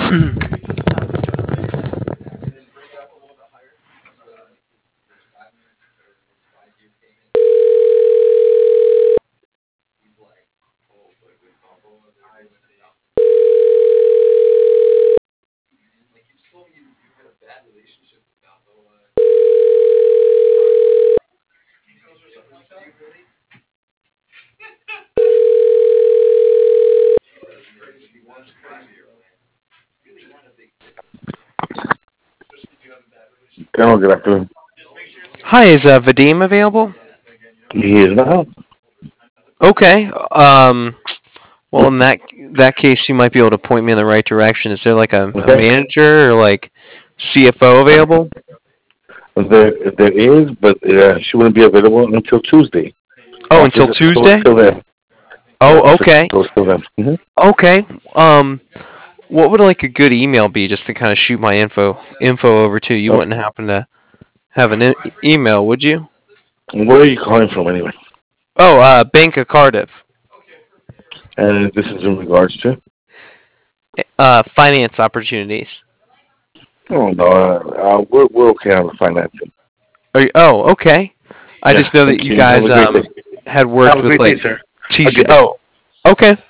Colonel, good afternoon. Hi, is Vadim available? He is now. Okay. Well, in that case, you might be able to point me in the right direction. Is there like a Okay. manager or like CFO available? There is, but she wouldn't be available until Tuesday. Oh, Office until is closed Tuesday? till then. The Oh, office is okay. closed till then. Okay. What would like a good email be just to kind of shoot my info over to? You Oh, wouldn't happen to have an email, would you? where are you calling from anyway? Oh, Bank of Cardiff. And this is in regards to? Finance opportunities. Oh, no. We're okay on the financing. Oh, okay. I Yeah, just know thank that you you. Have guys a great day. had Have worked a with great day, like sir. A TC. good day. Oh, okay.